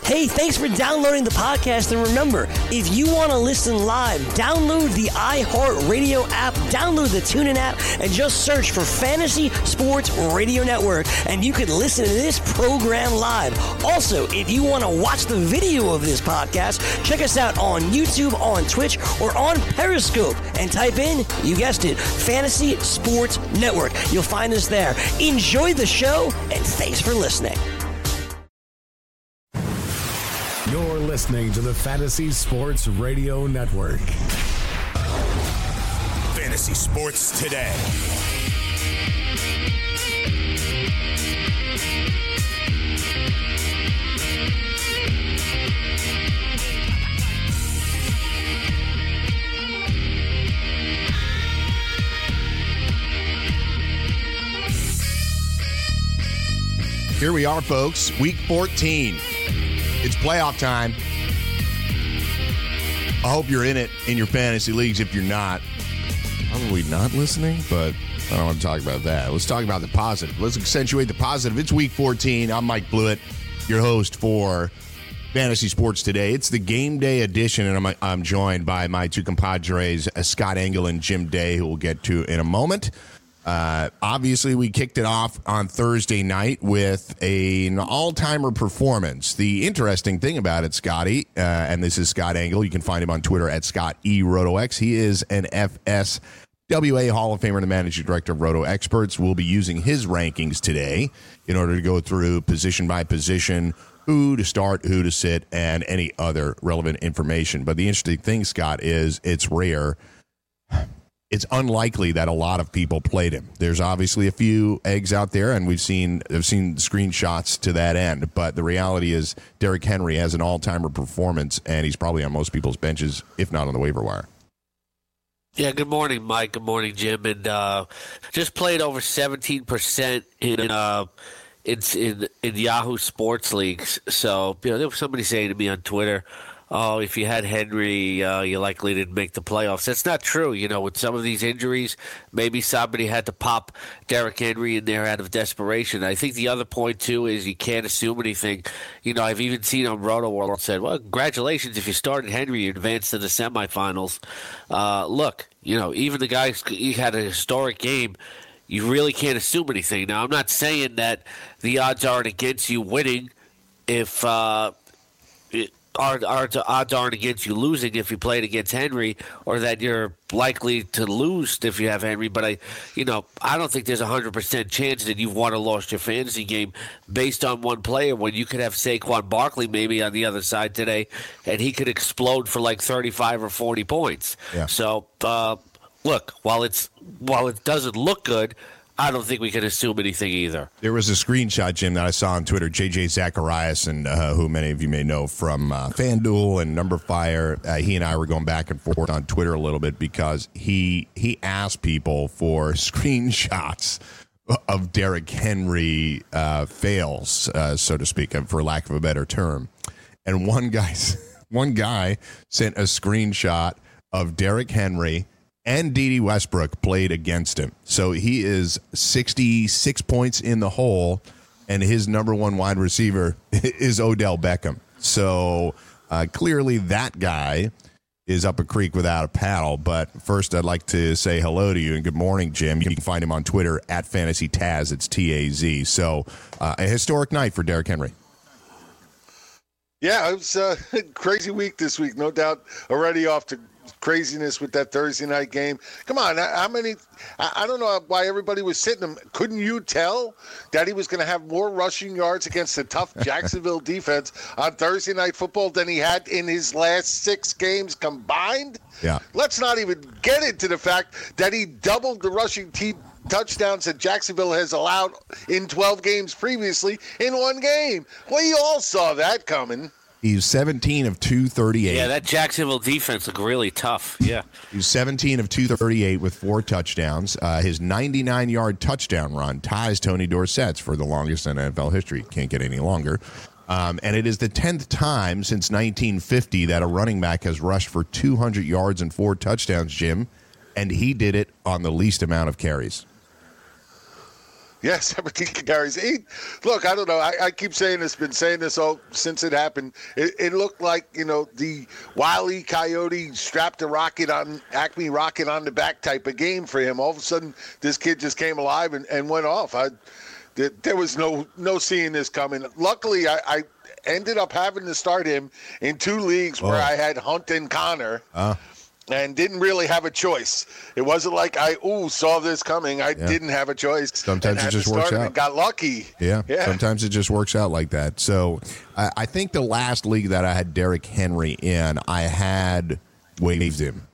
Hey, thanks for downloading the podcast. And remember, if you want to listen live, download the iHeartRadio app, download the TuneIn app, and just search for Fantasy Sports Radio Network, and you can listen to this program live. Also, if you want to watch the video of this podcast, check us out on YouTube, on Twitch, or on Periscope, and type in, you guessed it, Fantasy Sports Network. You'll find us there. Enjoy the show, and thanks for listening. You're listening to the Fantasy Sports Radio Network. Fantasy Sports Today. Here we are, folks. Week 14. It's playoff time. I hope you're in it in your fantasy leagues. If you're not, probably not listening, but I don't want to talk about that. Let's talk about the positive. Let's accentuate the positive. It's week 14. I'm Mike Blewett, your host for Fantasy Sports Today. It's the game day edition, and I'm joined by my two compadres, Scott Engel and Jim Day, who we'll get to in a moment. Obviously, we kicked it off on Thursday night with an all-timer performance. The interesting thing about it, Scotty, and this is Scott Engel. You can find him on Twitter at ScottERotoX. He is an FSWA Hall of Famer and the managing director of Roto Experts. We'll be using his rankings today in order to go through position by position, who to start, who to sit, and any other relevant information. But the interesting thing, Scott, is it's rare. It's unlikely that a lot of people played him. There's obviously a few eggs out there, and I've seen screenshots to that end. But the reality is Derrick Henry has an all-timer performance, and he's probably on most people's benches, if not on the waiver wire. Yeah, good morning, Mike. Good morning, Jim. And just played over 17% in Yahoo Sports Leagues. So there was somebody saying to me on Twitter, oh, if you had Henry, you likely didn't make the playoffs. That's not true. With some of these injuries, maybe somebody had to pop Derrick Henry in there out of desperation. I think the other point, too, is you can't assume anything. I've even seen on Roto World said, well, congratulations if you started Henry, you advanced to the semifinals. Look, even the guys, he had a historic game. You really can't assume anything. Now, I'm not saying that the odds aren't against you winning if odds aren't against you losing if you played against Henry, or that you're likely to lose if you have Henry. But I don't think there's 100% chance that you've won or lost your fantasy game based on one player, when you could have Saquon Barkley maybe on the other side today, and he could explode for like 35 or 40 points. Yeah. So look, while it doesn't look good, I don't think we can assume anything either. There was a screenshot, Jim, that I saw on Twitter. J.J. Zacharias, and who many of you may know from FanDuel and NumberFire, he and I were going back and forth on Twitter a little bit because he asked people for screenshots of Derrick Henry fails, so to speak, for lack of a better term. And one guy sent a screenshot of Derrick Henry and Dede Westbrook played against him. So he is 66 points in the hole, and his number one wide receiver is Odell Beckham. So clearly that guy is up a creek without a paddle. But first, I'd like to say hello to you, and good morning, Jim. You can find him on Twitter at FantasyTaz. It's T-A-Z. So a historic night for Derrick Henry. Yeah, it was a crazy week this week, no doubt. Already off to craziness with that Thursday night game. Come on, how many? I don't know why everybody was sitting him. Couldn't you tell that he was going to have more rushing yards against the tough Jacksonville defense on Thursday Night Football than he had in his last 6 games combined? Yeah. Let's not even get into the fact that he doubled the rushing touchdowns that Jacksonville has allowed in 12 games previously in one game. We all saw that coming. He's 17 of 238. Yeah, that Jacksonville defense looked really tough. Yeah. He's 17 of 238 with 4 touchdowns. His 99-yard touchdown run ties Tony Dorsett's for the longest in NFL history. Can't get any longer. And it is the 10th time since 1950 that a running back has rushed for 200 yards and 4 touchdowns, Jim, and he did it on the least amount of carries. Yeah, 17 carries. Look, I don't know. I keep saying this, been saying this all since it happened. It looked like, the Wile E. Coyote strapped a rocket on, Acme rocket on the back type of game for him. All of a sudden, this kid just came alive and went off. There was no seeing this coming. Luckily, I ended up having to start him in 2 leagues where I had Hunt and Connor. And didn't really have a choice. It wasn't like I saw this coming. I didn't have a choice. Sometimes it just works out. And got lucky. Yeah. Sometimes it just works out like that. So I think the last league that I had Derrick Henry in, I had waived him.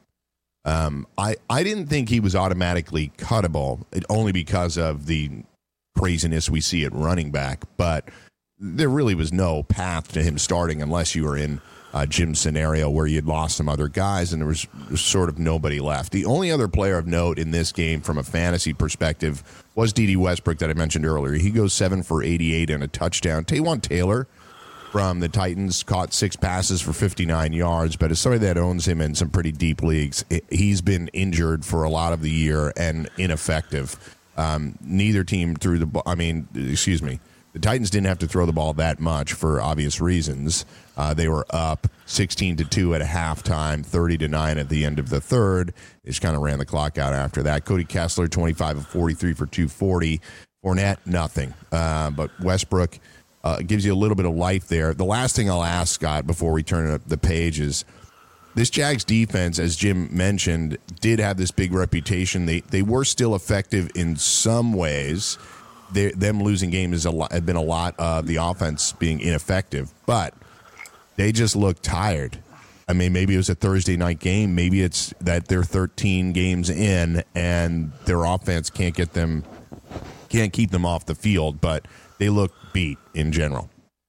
I didn't think he was automatically cuttable, only because of the craziness we see at running back. But there really was no path to him starting unless you were in Jim's scenario where you'd lost some other guys and there was sort of nobody left. The only other player of note in this game from a fantasy perspective was D.D. Westbrook that I mentioned earlier. He goes 7 for 88 and a touchdown. Taywan Taylor from the Titans caught 6 passes for 59 yards, but as somebody that owns him in some pretty deep leagues, he's been injured for a lot of the year and ineffective. Neither team threw the ball. The Titans didn't have to throw the ball that much for obvious reasons. They were up 16-2 at halftime, 30-9 at the end of the third. They just kind of ran the clock out after that. Cody Kessler, 25 of 43 for 240. Fournette, nothing. But Westbrook gives you a little bit of life there. The last thing I'll ask, Scott, before we turn up the page is this Jags defense, as Jim mentioned, did have this big reputation. They were still effective in some ways. Them losing games have been a lot of the offense being ineffective, but they just look tired. I mean, maybe it was a Thursday night game. Maybe it's that they're 13 games in and their offense can't keep them off the field, but they look beat in general.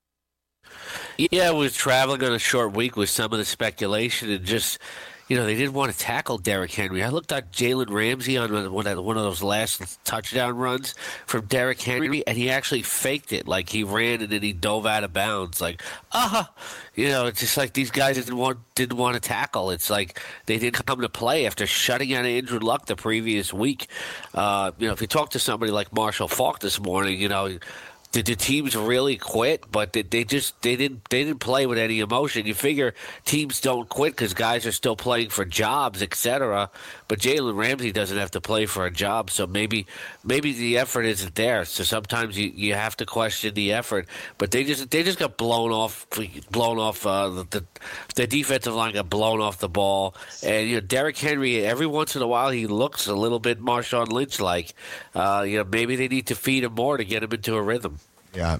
Yeah, I was traveling on a short week with some of the speculation and just, they didn't want to tackle Derrick Henry. I looked at Jalen Ramsey on one of those last touchdown runs from Derrick Henry, and he actually faked it. Like, he ran and then he dove out of bounds. Like, it's just like these guys didn't want to tackle. It's like they didn't come to play after shutting out Andrew Luck the previous week. If you talk to somebody like Marshall Faulk this morning, did the teams really quit? But they didn't play with any emotion. You figure teams don't quit because guys are still playing for jobs, etc. But Jalen Ramsey doesn't have to play for a job, so maybe the effort isn't there. So sometimes you have to question the effort. But they just got blown off. The defensive line got blown off the ball. And Derrick Henry, every once in a while he looks a little bit Marshawn Lynch like. Maybe they need to feed him more to get him into a rhythm. Yeah.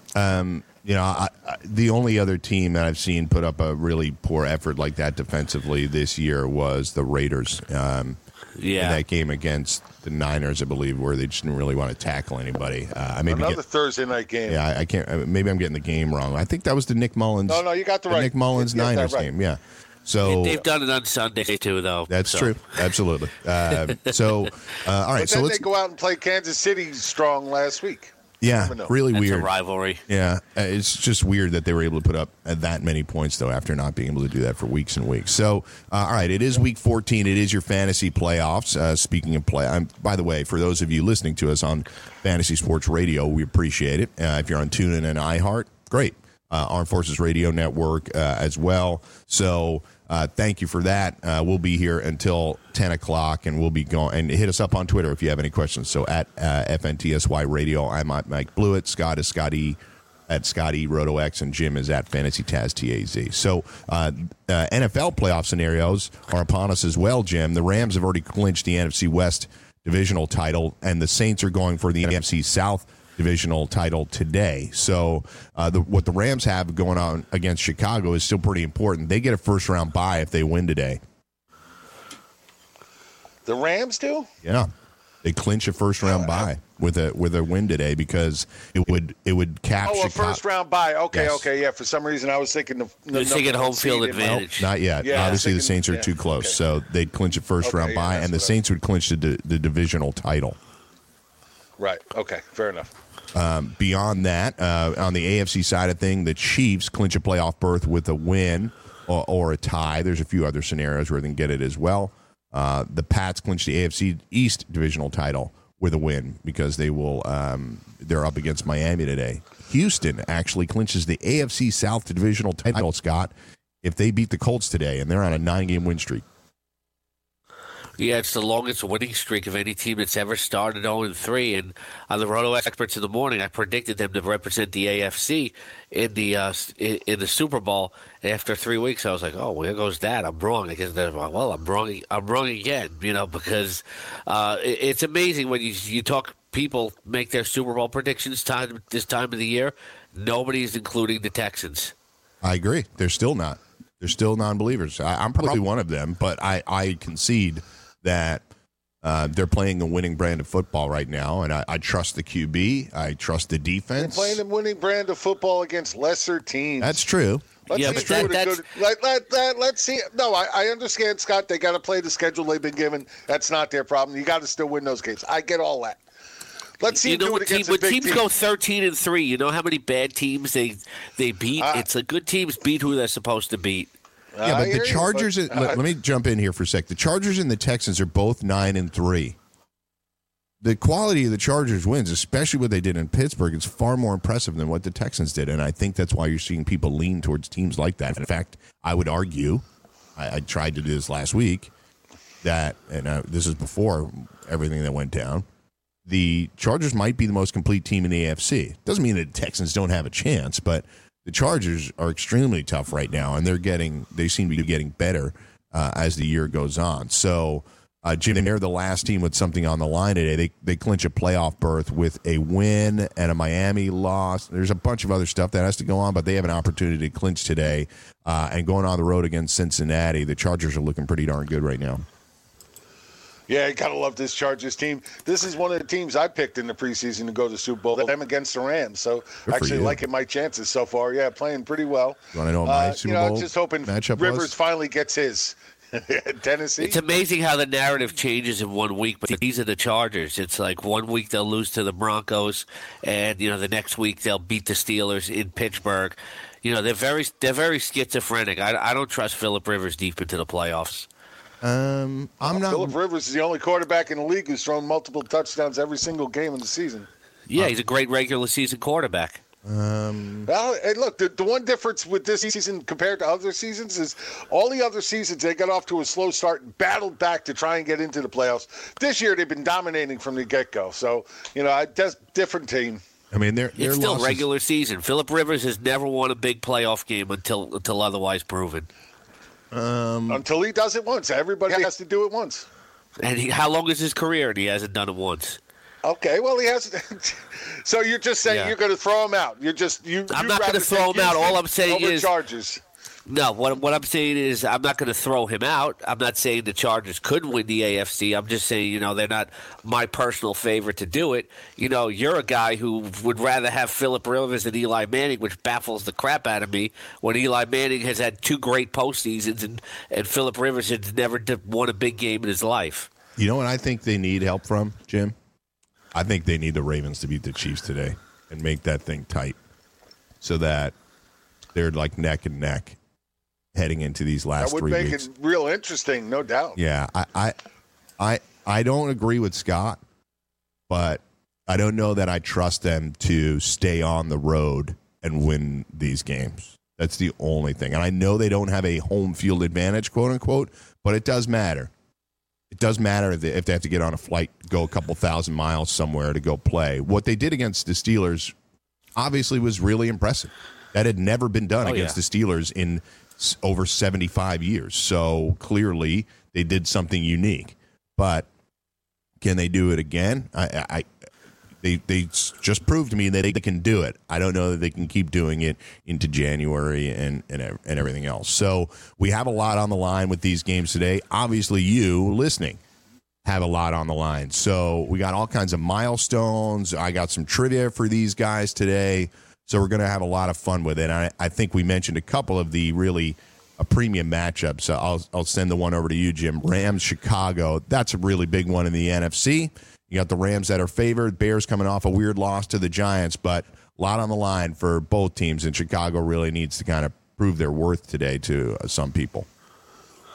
The only other team that I've seen put up a really poor effort like that defensively this year was the Raiders. In that game against the Niners, I believe, where they just didn't really want to tackle anybody. Another Thursday night game. Yeah, I can't. Maybe I'm getting the game wrong. I think that was the Nick Mullins. No, you got the right. Nick Mullins Niners game. Yeah. So they've done it on Sunday too, though. That's true. Absolutely. All right. But so they go out and play Kansas City strong last week. Yeah, really That's weird. a rivalry. Yeah, it's just weird that they were able to put up that many points, though, after not being able to do that for weeks and weeks. So, all right, it is Week 14. It is your fantasy playoffs. Speaking of by the way, for those of you listening to us on Fantasy Sports Radio, we appreciate it. If you're on TuneIn and iHeart, great. Armed Forces Radio Network as well. So thank you for that. We'll be here until 10 o'clock, and we'll be going. And hit us up on Twitter if you have any questions. So at FNTSY Radio, I'm at Mike Blewett. Scott is Scotty at Scotty RotoX, and Jim is at Fantasy Taz TAZ. So NFL playoff scenarios are upon us as well, Jim. The Rams have already clinched the NFC West divisional title, and the Saints are going for the NFC South divisional title today. So what the Rams have going on against Chicago is still pretty important. They get a first-round bye if they win today. The Rams do? Yeah. They clinch a first-round bye with a win today because it would cap Chicago. A first-round bye. Okay, yes. Okay, yeah. For some reason, I was thinking You're thinking home field advantage. Not yet. Yeah, obviously, the Saints are too close, so they'd clinch a first-round bye, and the Saints would clinch the divisional title. Right. Okay, fair enough. Beyond that, on the AFC side of things, the Chiefs clinch a playoff berth with a win or a tie. There's a few other scenarios where they can get it as well. The Pats clinch the AFC East divisional title with a win because they will. They're up against Miami today. Houston actually clinches the AFC South divisional title, Scott, if they beat the Colts today, and they're on a 9-game win streak. Yeah, it's the longest winning streak of any team that's ever started 0-3. And on the Roto Experts in the morning, I predicted them to represent the AFC in the Super Bowl. And after 3 weeks, I was like, "Oh, where goes that? I'm wrong." I guess well, I'm wrong. I'm wrong again. Because it's amazing when you talk. People make their Super Bowl predictions this time of the year. Nobody's including the Texans. I agree. They're still not. They're still non-believers. I'm probably one of them, but I concede that they're playing a winning brand of football right now, and I trust the QB. I trust the defense. They're playing a winning brand of football against lesser teams. That's true. Let's see. No, I understand, Scott. They got to play the schedule they've been given. That's not their problem. You got to still win those games. I get all that. Let's see. When teams go 13-3, you know how many bad teams they beat. It's the good teams beat who they're supposed to beat. Yeah, but the Chargers. Let me jump in here for a sec. The Chargers and the Texans are both 9-3. The quality of the Chargers wins, especially what they did in Pittsburgh, is far more impressive than what the Texans did, and I think that's why you're seeing people lean towards teams like that. In fact, I would argue, I tried to do this last week, that, and this is before everything that went down, the Chargers might be the most complete team in the AFC. Doesn't mean that the Texans don't have a chance, but the Chargers are extremely tough right now, and they seem to be getting better as the year goes on. So, Jim, they're the last team with something on the line today. They clinch a playoff berth with a win and a Miami loss. There's a bunch of other stuff that has to go on, but they have an opportunity to clinch today. And going on the road against Cincinnati, the Chargers are looking pretty darn good right now. Yeah, you gotta love this Chargers team. This is one of the teams I picked in the preseason to go to the Super Bowl. Them against the Rams, so actually liking my chances so far. Yeah, playing pretty well. You want to know my Super Bowl just hoping matchup Rivers finally gets his. Tennessee. It's amazing how the narrative changes in 1 week, but these are the Chargers. It's like 1 week they'll lose to the Broncos, and the next week they'll beat the Steelers in Pittsburgh. They're very schizophrenic. I don't trust Phillip Rivers deep into the playoffs. I'm not. Phillip Rivers is the only quarterback in the league who's thrown multiple touchdowns every single game in the season. Yeah, he's a great regular season quarterback. Well, hey, look, the one difference with this season compared to other seasons is all the other seasons they got off to a slow start and battled back to try and get into the playoffs. This year they've been dominating from the get-go. So, different team. I mean, it's still regular season. Phillip Rivers has never won a big playoff game until otherwise proven. Until he does it once. Everybody has to do it once. And how long is his career? And he hasn't done it once. Okay, well, he has. So you're just saying you're going to throw him out? I'm not going to throw him out. All I'm saying is Chargers. No, what I'm saying is I'm not going to throw him out. I'm not saying the Chargers could win the AFC. I'm just saying, they're not my personal favorite to do it. You're a guy who would rather have Phillip Rivers than Eli Manning, which baffles the crap out of me when Eli Manning has had 2 great postseasons and Phillip Rivers has never won a big game in his life. You know what I think they need help from, Jim? I think they need the Ravens to beat the Chiefs today and make that thing tight so that they're like neck and neck heading into these last 3 weeks. That would make it real interesting, no doubt. Yeah, I don't agree with Scott, but I don't know that I trust them to stay on the road and win these games. That's the only thing. And I know they don't have a home field advantage, quote unquote, but it does matter. It does matter if they have to get on a flight, go a couple thousand miles somewhere to go play. What they did against the Steelers obviously was really impressive. That had never been done against the Steelers in over 75 years. So clearly they did something unique. But can they do it again? They just proved to me that they can do it. I don't know that they can keep doing it into January and everything else. So we have a lot on the line with these games today. Obviously, you listening have a lot on the line. So we got all kinds of milestones. I got some trivia for these guys today. So we're going to have a lot of fun with it. And I think we mentioned a couple of the really premium matchups. So I'll send the one over to you, Jim. Rams, Chicago. That's a really big one in the NFC. You got the Rams that are favored. Bears coming off a weird loss to the Giants, but a lot on the line for both teams, and Chicago really needs to kind of prove their worth today to some people.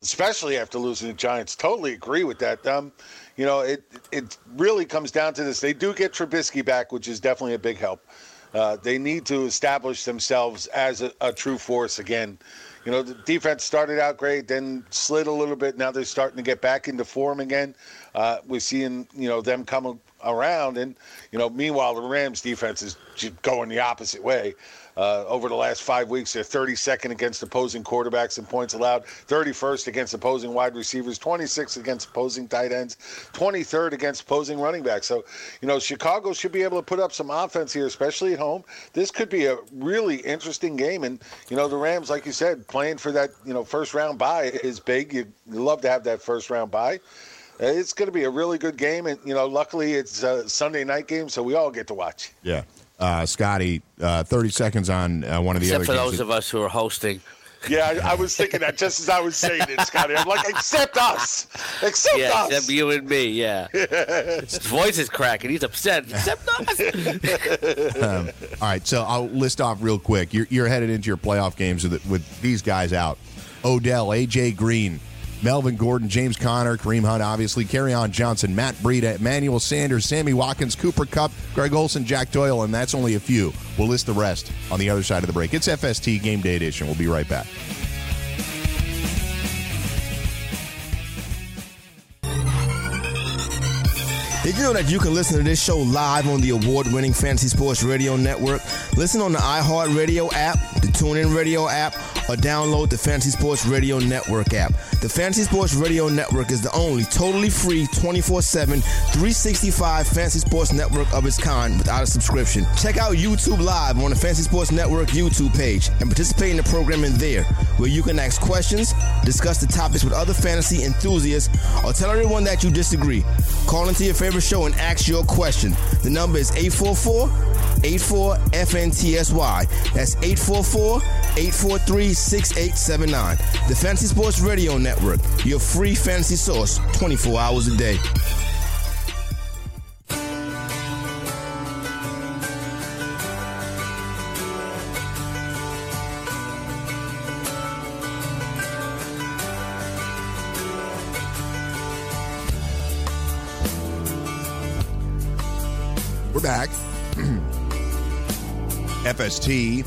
especially after losing the Giants. Totally agree with that. It really comes down to this. They do get Trubisky back, which is definitely a big help. They need to establish themselves as a true force again. The defense started out great, then slid a little bit. Now they're starting to get back into form again. We're seeing, them come around. And, meanwhile, the Rams defense is just going the opposite way. Over the last 5 weeks, they're 32nd against opposing quarterbacks in points allowed, 31st against opposing wide receivers, 26th against opposing tight ends, 23rd against opposing running backs. So, Chicago should be able to put up some offense here, especially at home. This could be a really interesting game. And, the Rams, like you said, playing for that, first round bye is big. You'd love to have that first round bye. It's going to be a really good game. And, luckily it's a Sunday night game, so we all get to watch. Yeah. Scotty, 30 seconds on one of the other games. Except for those of us who are hosting. Yeah, I was thinking that just as I was saying it, Scotty. I'm like, except us. Except us. Except you and me, yeah. His voice is cracking. He's upset. Except us. All right, so I'll list off real quick. You're headed into your playoff games with these guys out. Odell, A.J. Green, Melvin Gordon, James Conner, Kareem Hunt, obviously, Kerryon Johnson, Matt Breida, Emmanuel Sanders, Sammy Watkins, Cooper Kupp, Greg Olsen, Jack Doyle, and that's only a few. We'll list the rest on the other side of the break. It's FST Game Day Edition. We'll be right back. Did you know that you can listen to this show live on the award-winning Fantasy Sports Radio Network? Listen on the iHeartRadio app, the TuneIn Radio app, or download the Fantasy Sports Radio Network app. The Fantasy Sports Radio Network is the only totally free 24/7, 365 fantasy sports network of its kind without a subscription. Check out YouTube Live on the Fantasy Sports Network YouTube page and participate in the programming there, where you can ask questions, discuss the topics with other fantasy enthusiasts, or tell everyone that you disagree. Call into your favorite show and ask your question. The number is 844-84-FNTSY. That's 844-843-6879. The Fantasy Sports Radio Network, your free fantasy source 24 hours a day. We're back. FST.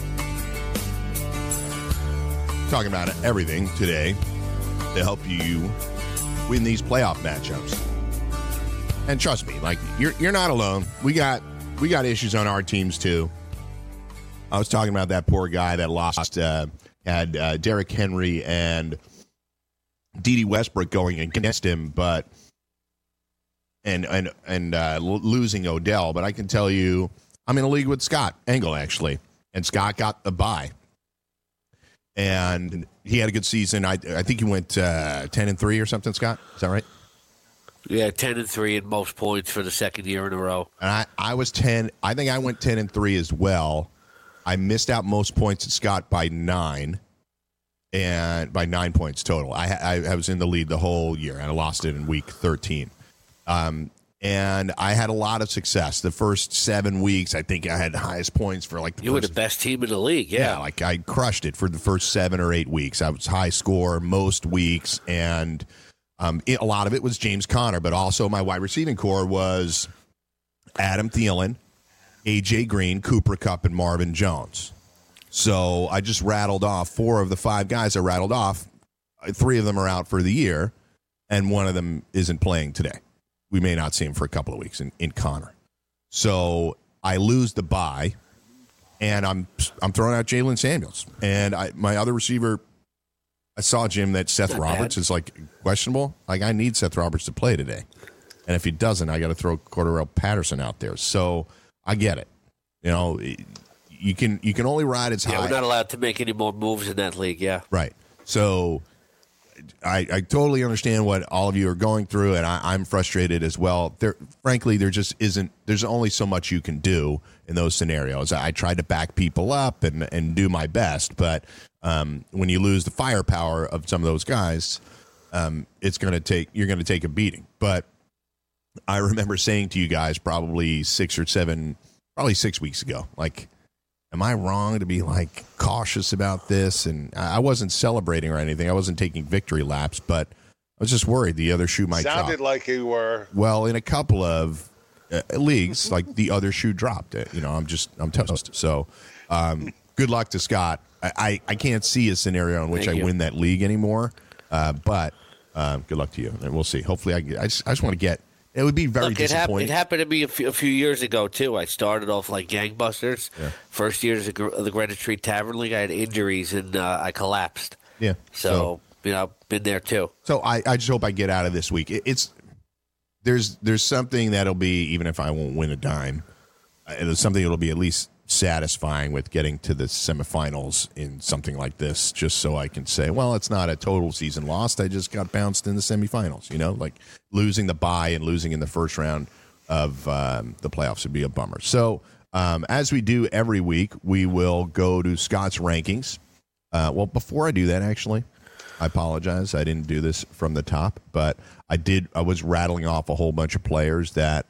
Talking about everything today to help you win these playoff matchups. And trust me, like you're not alone. We got issues on our teams too. I was talking about that poor guy that lost, had Derrick Henry and D.D. Westbrook going against him, but and losing Odell. But I can tell you, I'm in a league with Scott Engel, actually. And Scott got the bye. And he had a good season. I think he went 10-3 or something, Scott. Is that right? Yeah, 10-3 in most points for the second year in a row. And I was 10. I think I went 10-3 as well. I missed out most points at Scott by 9. And by 9 points total. I was in the lead the whole year, and I lost it in week 13. And I had a lot of success. The first 7 weeks, I think I had the highest points for like the You were the best team in the league, yeah. Like I crushed it for the first 7 or 8 weeks. I was high score most weeks, and a lot of it was James Conner, but also my wide receiving core was Adam Thielen, A.J. Green, Cooper Kupp, and Marvin Jones. So I just rattled off 4 of the 5 guys I rattled off. 3 of them are out for the year, and 1 of them isn't playing today. We may not see him for a couple of weeks in Connor. So I lose the bye, and I'm throwing out Jalen Samuels. And my other receiver, I saw, Jim, that Seth Roberts is like questionable. Like I need Seth Roberts to play today. And if he doesn't, I got to throw Cordarrelle Patterson out there. So I get it. You know, you can only ride as high. Yeah, we're not allowed to make any more moves in that league, yeah. Right. So I totally understand what all of you are going through, and I'm frustrated as well. Frankly, there just isn't. There's only so much you can do in those scenarios. I tried to back people up and do my best, but when you lose the firepower of some of those guys, you're going to take a beating. But I remember saying to you guys probably 6 weeks ago, like am I wrong to be like cautious about this? And I wasn't celebrating or anything. I wasn't taking victory laps, but I was just worried the other shoe might drop. Sounded like you were. Well, in a couple of leagues, like the other shoe dropped. I'm toast. So good luck to Scott. I can't see a scenario in which I win that league anymore, but good luck to you. And we'll see. Hopefully I just want to get. It would be very disappointing. It happened to me a few years ago, too. I started off like gangbusters. Yeah. First year of the Greenwich Street Tavern League, I had injuries, and I collapsed. Yeah. So I've been there, too. So I just hope I get out of this week. There's something that'll be, even if I won't win a dime, there's something that'll be at least satisfying with getting to the semifinals in something like this, just so I can say, well, it's not a total season lost. I just got bounced in the semifinals. Like losing the bye and losing in the first round of the playoffs would be a bummer. So as we do every week, we will go to Scott's rankings. Well, before I do that, actually, I apologize. I didn't do this from the top, but I was rattling off a whole bunch of players that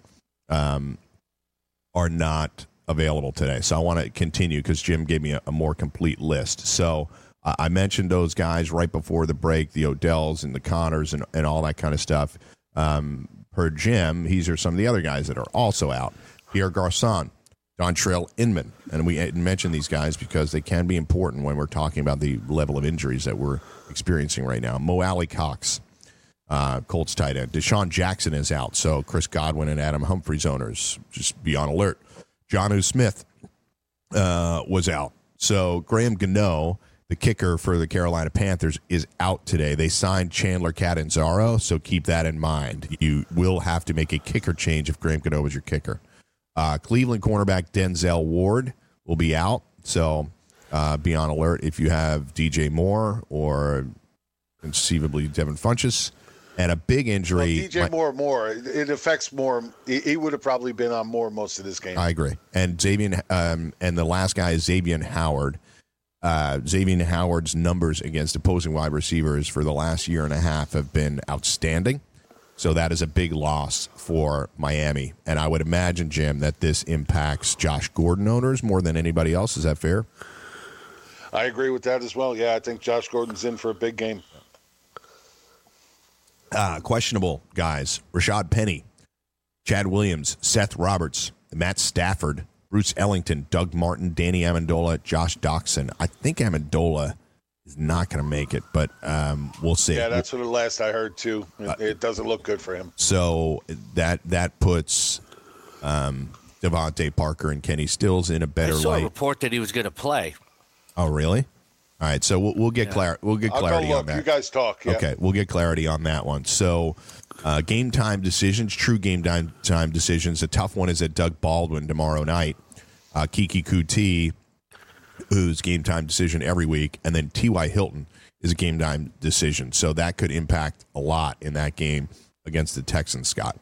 are not available today. So I want to continue because Jim gave me a more complete list. So I mentioned those guys right before the break, the Odells and the Connors and all that kind of stuff. Per Jim, these are some of the other guys that are also out. Pierre Garçon, Dontrelle Inman. And we mentioned these guys because they can be important when we're talking about the level of injuries that we're experiencing right now. Mo Alley-Cox, Colts tight end. Deshaun Jackson is out. So Chris Godwin and Adam Humphries owners, just be on alert. Jonnu Smith was out. So Graham Gano, the kicker for the Carolina Panthers, is out today. They signed Chandler Catanzaro, so keep that in mind. You will have to make a kicker change if Graham Gano is your kicker. Cleveland cornerback Denzel Ward will be out, so be on alert if you have DJ Moore or conceivably Devin Funchess. And a big injury. Well, DJ Moore. It affects Moore. He would have probably been on Moore most of this game. I agree. And Xavier, and the last guy is Xavier Howard. Xavier Howard's numbers against opposing wide receivers for the last year and a half have been outstanding. So that is a big loss for Miami. And I would imagine, Jim, that this impacts Josh Gordon owners more than anybody else. Is that fair? I agree with that as well. Yeah, I think Josh Gordon's in for a big game. Questionable guys: Rashad Penny, Chad Williams, Seth Roberts, Matt Stafford, Bruce Ellington, Doug Martin, Danny Amendola, Josh Doxson. I think Amendola is not going to make it, but we'll see. Yeah, that's what the last I heard too. It doesn't look good for him. So that puts Devontae Parker and Kenny Stills in a better light. I saw a report that he was going to play. Oh, really? All right, so we'll get clarity. We'll get clarity on that. You guys talk. Yeah. Okay, we'll get clarity on that one. So, game time decisions, true game time decisions. A tough one is at Doug Baldwin tomorrow night. Kiki Kuti, who's game time decision every week, and then T.Y. Hilton is a game time decision. So that could impact a lot in that game against the Texans, Scott.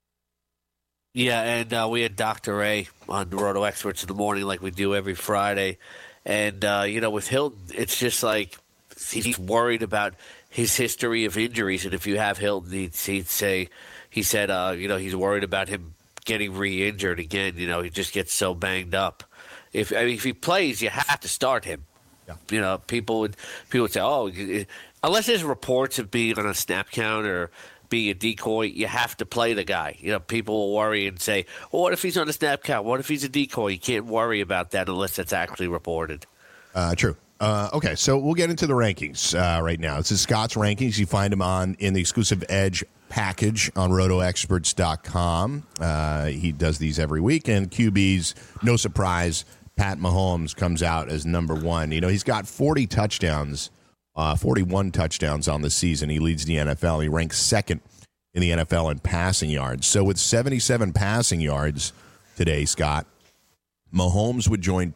Yeah, and we had Dr. A on the Roto Experts in the morning like we do every Friday. And, with Hilton, it's just like he's worried about his history of injuries. And if you have Hilton, he said, he's worried about him getting re-injured again. He just gets so banged up. If he plays, you have to start him. Yeah. People would say, unless there's reports of being on a snap count or being a decoy, you have to play the guy. People will worry and say, well, what if he's on a snap count? What if he's a decoy? You can't worry about that unless it's actually reported. True. Okay, so we'll get into the rankings right now. This is Scott's rankings. You find them in the exclusive Edge package on rotoexperts.com. He does these every week. And QBs, no surprise, Pat Mahomes comes out as number one. He's got 40 touchdowns. 41 touchdowns on the season. He leads the NFL. He ranks second in the NFL in passing yards. So with 77 passing yards today, Scott, Mahomes would join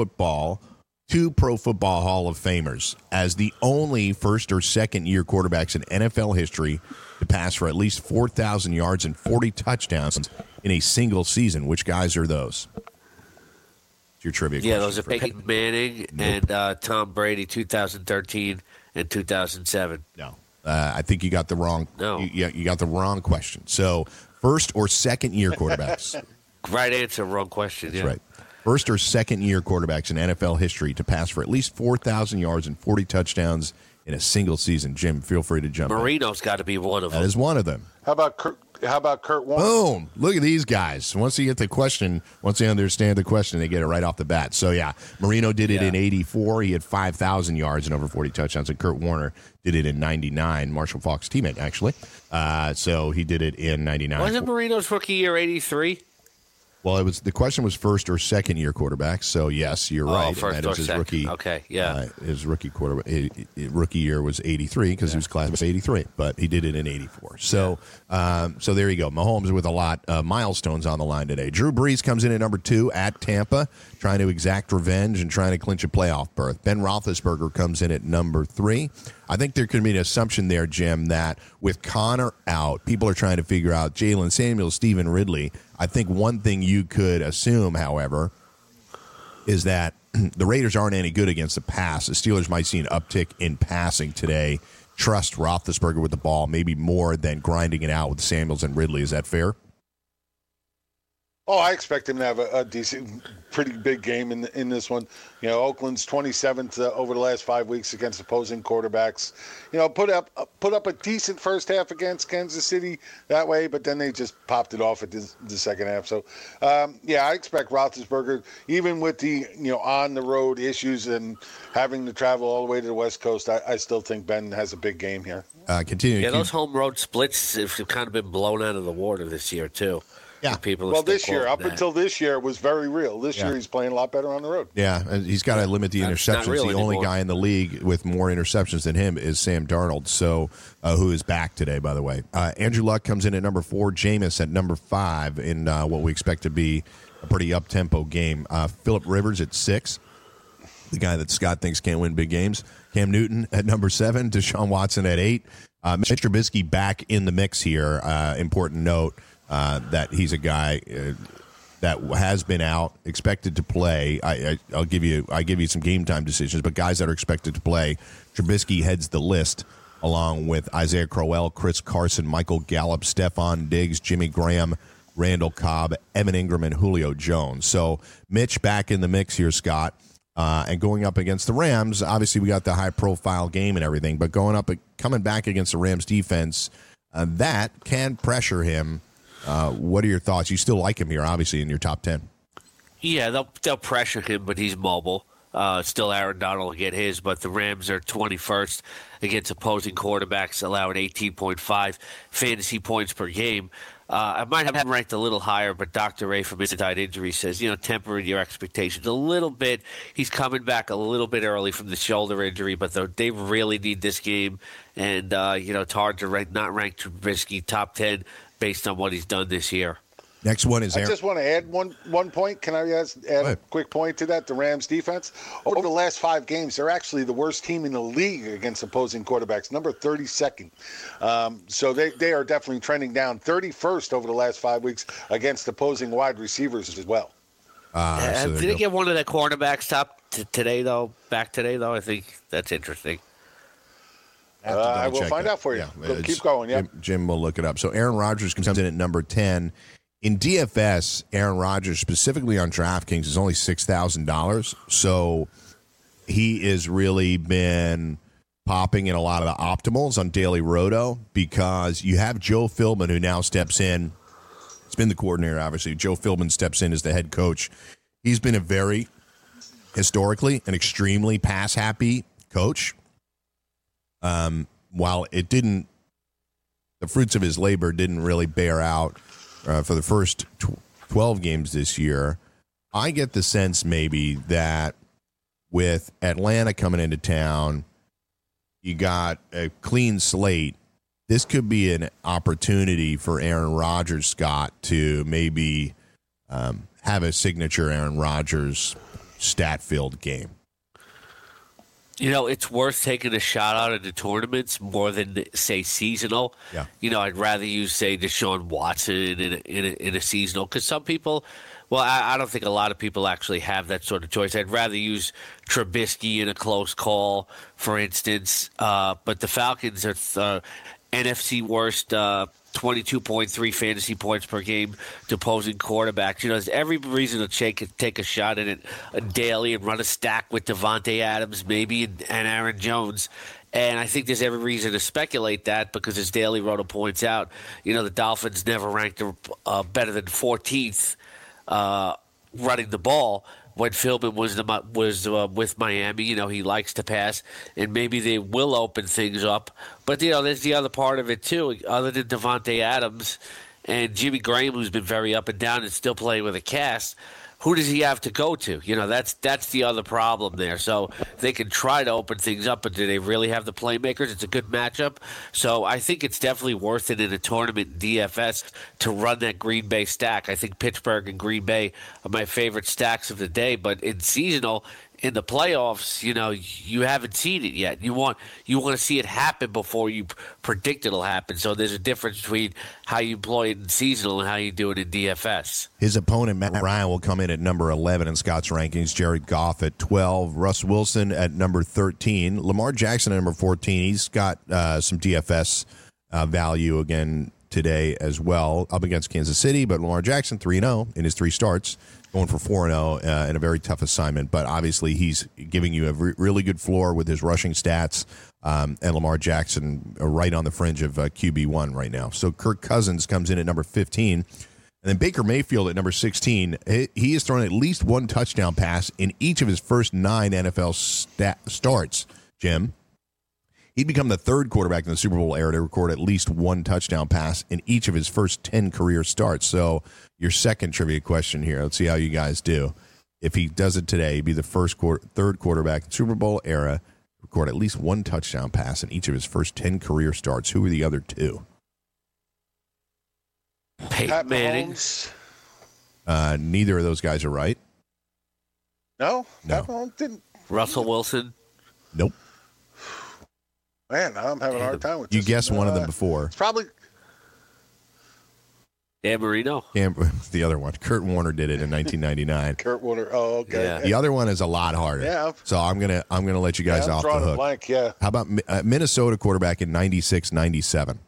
two Pro Football Hall of Famers as the only first or second year quarterbacks in NFL history to pass for at least 4,000 yards and 40 touchdowns in a single season. Which guys are those? It's your trivia question. Yeah, those are Peyton Manning and Tom Brady, 2013 and 2007. No, I think you got the wrong. No, you got the wrong question. So, first or second year quarterbacks. Right answer, wrong question. That's yeah. right. First or second year quarterbacks in NFL history to pass for at least 4,000 yards and 40 touchdowns in a single season. Jim, feel free to jump in. Marino's got to be one of them. That is one of them. How about Kurt Warner? Boom. Look at these guys. Once you get the question, once they understand the question, they get it right off the bat. So, yeah, Marino did it in 84. He had 5,000 yards and over 40 touchdowns. And Kurt Warner did it in 99. Marshall Faulk's teammate, actually. So he did it in 99. Wasn't Marino's rookie year 83? Well, the question was first or second year quarterback. So yes, you're right. First or second. Rookie. Okay, yeah. His rookie rookie year was 83 because he was class of 83, but he did it in 84. So, so there you go. Mahomes with a lot of milestones on the line today. Drew Brees comes in at number 2 at Tampa, trying to exact revenge and trying to clinch a playoff berth. Ben Roethlisberger comes in at number 3. I think there could be an assumption there, Jim, that with Connor out, people are trying to figure out Jalen Samuels, Stephen Ridley. I think one thing you could assume, however, is that the Raiders aren't any good against the pass. The Steelers might see an uptick in passing today. Trust Roethlisberger with the ball maybe more than grinding it out with Samuels and Ridley. Is that fair? Oh, I expect him to have a decent, pretty big game in this one. You know, Oakland's 27th over the last 5 weeks against opposing quarterbacks. You know, put up a decent first half against Kansas City that way, but then they just popped it off at the second half. So, yeah, I expect Roethlisberger, even with the on the road issues and having to travel all the way to the West Coast, I still think Ben has a big game here. Continue. Yeah, those home road splits have kind of been blown out of the water this year too. Yeah. Well, this year, until this year, was very real. This year, he's playing a lot better on the road. Yeah, and he's got to limit the interceptions. The only guy in the league with more interceptions than him is Sam Darnold, so who is back today, by the way. Andrew Luck comes in at number 4. Jameis at number 5 in what we expect to be a pretty up-tempo game. Phillip Rivers at 6, the guy that Scott thinks can't win big games. Cam Newton at number 7. Deshaun Watson at 8. Mitch Trubisky back in the mix here. Important note. That he's a guy that has been out, expected to play. I'll give you some game time decisions, but guys that are expected to play, Trubisky heads the list along with Isaiah Crowell, Chris Carson, Michael Gallup, Stephon Diggs, Jimmy Graham, Randall Cobb, Evan Ingram, and Julio Jones. So Mitch back in the mix here, Scott, and going up against the Rams. Obviously, we got the high-profile game and everything, but coming back against the Rams defense, that can pressure him. What are your thoughts? You still like him here, obviously, in your top 10. Yeah, they'll pressure him, but he's mobile. Still Aaron Donald will get his, but the Rams are 21st against opposing quarterbacks, allowing 18.5 fantasy points per game. I might have him ranked a little higher, but Dr. Ray from Inside Injury says, temper your expectations a little bit. He's coming back a little bit early from the shoulder injury, but they really need this game. And, it's hard to not rank Trubisky top 10 based on what he's done this year. Next one is Aaron. I just want to add one point. Can I add a quick point to that? The Rams defense, over the last 5 games, they're actually the worst team in the league against opposing quarterbacks, number 32nd. So they are definitely trending down. 31st over the last 5 weeks against opposing wide receivers as well. Did they get one of the cornerbacks today, though? Back today, though? I think that's interesting. I will find out for you. Yeah. Keep going, yeah. Jim will look it up. So Aaron Rodgers comes in at number 10. In DFS, Aaron Rodgers, specifically on DraftKings, is only $6,000. So he has really been popping in a lot of the optimals on Daily Roto because you have Joe Philbin, who now steps in. It's been the coordinator, obviously. Joe Philbin steps in as the head coach. He's been a very, historically, an extremely pass-happy coach. While the fruits of his labor didn't really bear out for the first 12 games this year, I get the sense maybe that with Atlanta coming into town, you got a clean slate. This could be an opportunity for Aaron Rodgers, Scott, to maybe have a signature Aaron Rodgers stat-filled game. It's worth taking a shot out of the tournaments more than, say, seasonal. Yeah. I'd rather use, say, Deshaun Watson in a seasonal because some people, I don't think a lot of people actually have that sort of choice. I'd rather use Trubisky in a close call, for instance. But the Falcons are NFC worst 22.3 fantasy points per game to opposing quarterbacks. You know, there's every reason to take a shot at it daily and run a stack with Devontae Adams, maybe, and Aaron Jones. And I think there's every reason to speculate that because, as Daily Roto points out, you know, the Dolphins never ranked better than 14th running the ball when Philbin was with Miami. You know, he likes to pass, and maybe they will open things up. But, you know, there's the other part of it, too. Other than Devontae Adams and Jimmy Graham, who's been very up and down and still playing with a cast, who does he have to go to? You know, that's the other problem there. So they can try to open things up, but do they really have the playmakers? It's a good matchup. So I think it's definitely worth it in a tournament DFS to run that Green Bay stack. I think Pittsburgh and Green Bay are my favorite stacks of the day. But in seasonal, in the playoffs, you know, you haven't seen it yet. You want to see it happen before you predict it'll happen. So there's a difference between how you employ it in seasonal and how you do it in DFS. His opponent, Matt Ryan, will come in at number 11 in Scott's rankings. Jared Goff at 12. Russ Wilson at number 13. Lamar Jackson at number 14. He's got some DFS value again today as well, up against Kansas City. But Lamar Jackson, 3-0 in his 3 starts. Going for 4-0 in a very tough assignment, but obviously he's giving you a really good floor with his rushing stats, and Lamar Jackson right on the fringe of QB1 right now. So Kirk Cousins comes in at number 15, and then Baker Mayfield at number 16. He has thrown at least one touchdown pass in each of his first 9 NFL starts, Jim. He'd become the 3rd quarterback in the Super Bowl era to record at least one touchdown pass in each of his first 10 career starts. So your second trivia question here. Let's see how you guys do. If he does it today, he'd be the 3rd quarterback in the Super Bowl era to record at least one touchdown pass in each of his first 10 career starts. Who are the other 2? Peyton Manning. Neither of those guys are right. No. Pat Mahomes didn't. Russell Wilson. Nope. Man, I'm having a hard time with this. You guessed one of them before. It's probably Dan Marino. The other one. Kurt Warner did it in 1999. Kurt Warner. Oh, okay. Yeah. The other one is a lot harder. Yeah. So I'm gonna let you guys off the hook. Blank, yeah. How about Minnesota quarterback in 96-97?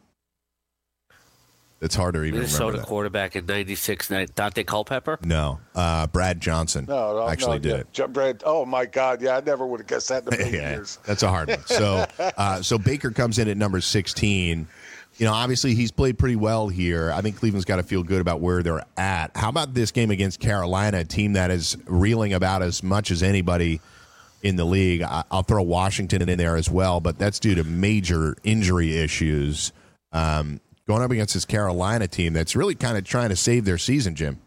It's harder even Minnesota remember that. quarterback in 96. Dante Culpepper? No. Brad Johnson did it. Brad, oh, my God. Yeah, I never would have guessed that in a million years. That's a hard one. So Baker comes in at number 16. You know, obviously he's played pretty well here. I think Cleveland's got to feel good about where they're at. How about this game against Carolina, a team that is reeling about as much as anybody in the league? I'll throw Washington in there as well, but that's due to major injury issues. Going up against this Carolina team that's really kind of trying to save their season, Jim.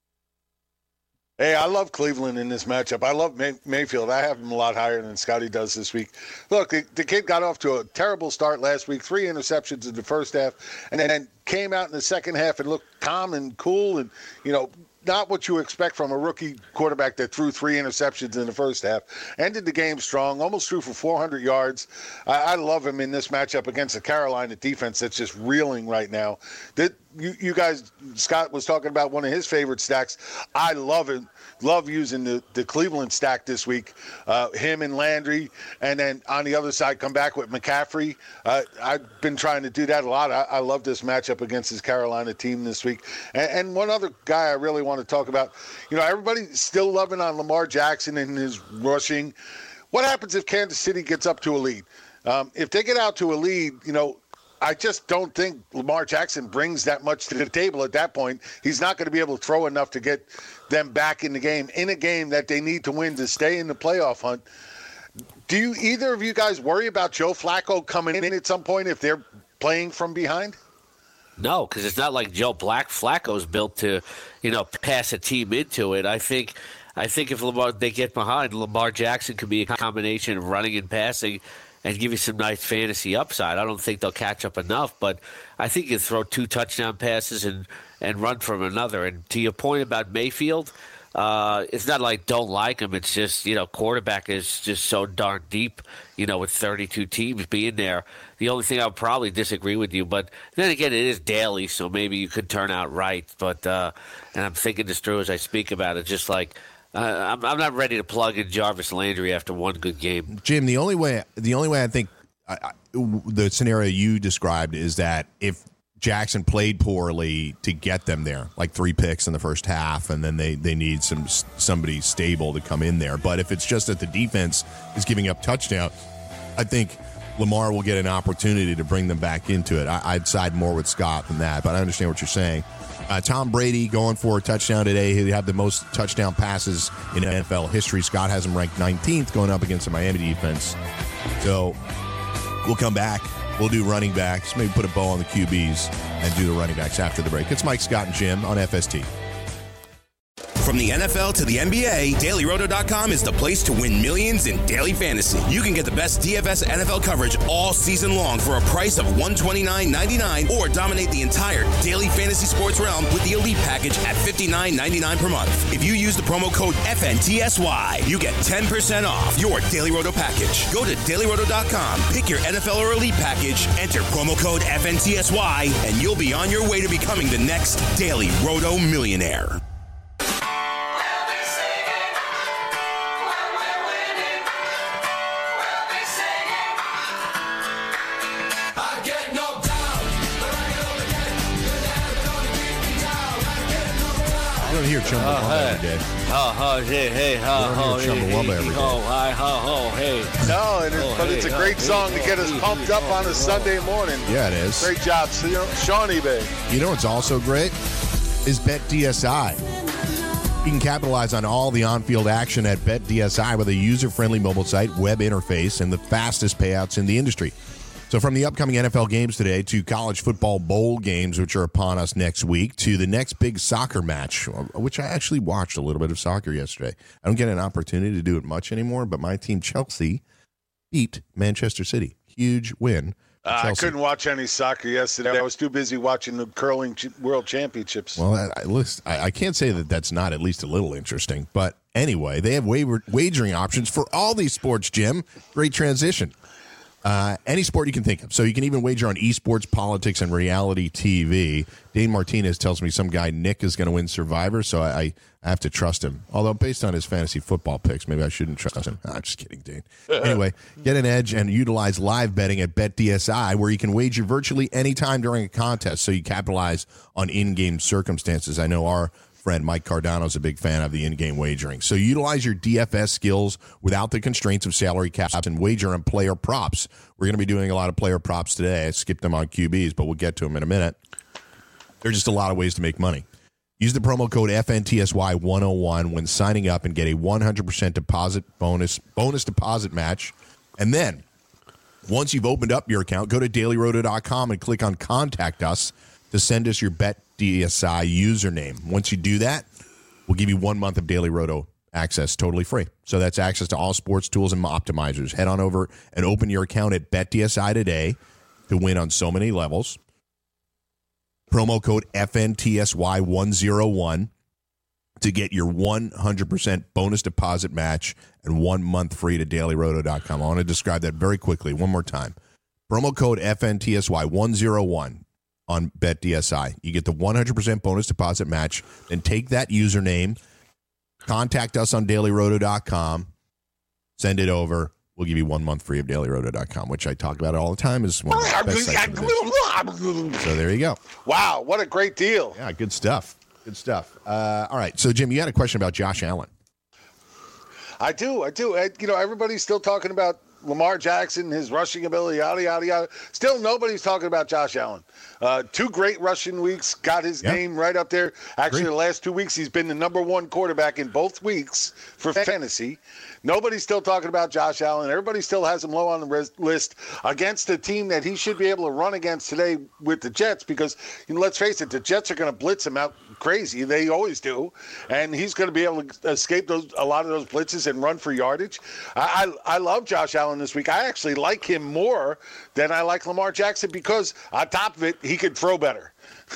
Hey, I love Cleveland in this matchup. I love Mayfield. I have him a lot higher than Scotty does this week. Look, the kid got off to a terrible start last week, 3 interceptions in the first half, and then came out in the second half and looked calm and cool and, you know, not what you expect from a rookie quarterback that threw 3 interceptions in the first half. Ended the game strong, almost threw for 400 yards. I love him in this matchup against the Carolina defense that's just reeling right now. You guys, Scott was talking about one of his favorite stacks. I love it. Love using the Cleveland stack this week. Him and Landry, and then on the other side, come back with McCaffrey. I've been trying to do that a lot. I love this matchup against this Carolina team this week. And one other guy I really want to talk about, you know, everybody's still loving on Lamar Jackson and his rushing. What happens if Kansas City gets up to a lead? If they get out to a lead, you know, I just don't think Lamar Jackson brings that much to the table at that point. He's not going to be able to throw enough to get them back in the game, in a game that they need to win to stay in the playoff hunt. Do either of you guys worry about Joe Flacco coming in at some point if they're playing from behind? No, because it's not like Joe Flacco's built to, you know, pass a team into it. I think if they get behind, Lamar Jackson could be a combination of running and passing and give you some nice fantasy upside. I don't think they'll catch up enough, but I think you throw 2 touchdown passes and run from another. And to your point about Mayfield, it's not like don't like him. It's just, you know, quarterback is just so darn deep, you know, with 32 teams being there. The only thing I would probably disagree with you, but then again, it is daily, so maybe you could turn out right. But and I'm thinking this through as I speak about it, just like I'm not ready to plug in Jarvis Landry after one good game. Jim, the only way I think the scenario you described is that if Jackson played poorly to get them there, like 3 picks in the first half, and then they need somebody stable to come in there. But if it's just that the defense is giving up touchdowns, I think Lamar will get an opportunity to bring them back into it. I'd side more with Scott than that, but I understand what you're saying. Tom Brady going for a touchdown today. He had the most touchdown passes in NFL history. Scott has him ranked 19th going up against the Miami defense. So we'll come back. We'll do running backs, maybe put a bow on the QBs and do the running backs after the break. It's Mike, Scott, and Jim on FST. From the NFL to the NBA, DailyRoto.com is the place to win millions in daily fantasy. You can get the best DFS NFL coverage all season long for a price of $129.99 or dominate the entire daily fantasy sports realm with the Elite Package at $59.99 per month. If you use the promo code FNTSY, you get 10% off your Daily Roto package. Go to DailyRoto.com, pick your NFL or Elite Package, enter promo code FNTSY, and you'll be on your way to becoming the next Daily Roto millionaire. You don't hear Chumbawamba every day. But it's a great song to get us pumped up on a Sunday morning. Yeah, it is. Great job, Sean eBay. You know what's also great is BetDSI. You can capitalize on all the on-field action at BetDSI with a user-friendly mobile site, web interface, and the fastest payouts in the industry. So from the upcoming NFL games today to college football bowl games, which are upon us next week, to the next big soccer match, which I actually watched a little bit of soccer yesterday. I don't get an opportunity to do it much anymore, but my team, Chelsea, beat Manchester City. Huge win. I couldn't watch any soccer yesterday. I was too busy watching the curling world championships. Well, I can't say that that's not at least a little interesting. But anyway, they have wagering options for all these sports, Jim. Great transition. Any sport you can think of. So you can even wager on esports, politics, and reality TV. Dane Martinez tells me some guy, Nick, is going to win Survivor, so I have to trust him. Although based on his fantasy football picks, maybe I shouldn't trust him. I'm just kidding, Dane. Anyway, get an edge and utilize live betting at BetDSI, where you can wager virtually any time during a contest, so you capitalize on in-game circumstances. I know our friend Mike Cardano is a big fan of the in-game wagering. So utilize your DFS skills without the constraints of salary caps and wager on player props. We're going to be doing a lot of player props today. I skipped them on QBs, but we'll get to them in a minute. There are just a lot of ways to make money. Use the promo code FNTSY101 when signing up and get a 100% deposit bonus deposit match. And then, once you've opened up your account, go to dailyroto.com and click on Contact Us to send us your BetDSI username. Once you do that, we'll give you 1 month of Daily Roto access totally free. So that's access to all sports tools and optimizers. Head on over and open your account at BetDSI today to win on so many levels. Promo code FNTSY101 to get your 100% bonus deposit match and 1 month free to dailyroto.com. I want to describe that very quickly one more time. Promo code FNTSY101 on BetDSI. You get the 100% bonus deposit match. Then take that username, contact us on dailyroto.com, send it over. We'll give you 1 month free of dailyroto.com, which I talk about it all the time. Is one of the best sites so there you go. Wow, what a great deal. Yeah, good stuff. Good stuff. All right, so Jim, you had a question about Josh Allen. I do. Everybody's still talking about Lamar Jackson, his rushing ability, yada, yada, yada. Still, nobody's talking about Josh Allen. 2 great rushing weeks, got his name right up there. Actually, the last 2 weeks, he's been the number 1 quarterback in both weeks for fantasy. Nobody's still talking about Josh Allen. Everybody still has him low on the list against a team that he should be able to run against today with the Jets because, let's face it, the Jets are going to blitz him out crazy. They always do. And he's going to be able to escape a lot of those blitzes and run for yardage. I love Josh Allen this week. I actually like him more than I like Lamar Jackson because on top of it, he could throw better.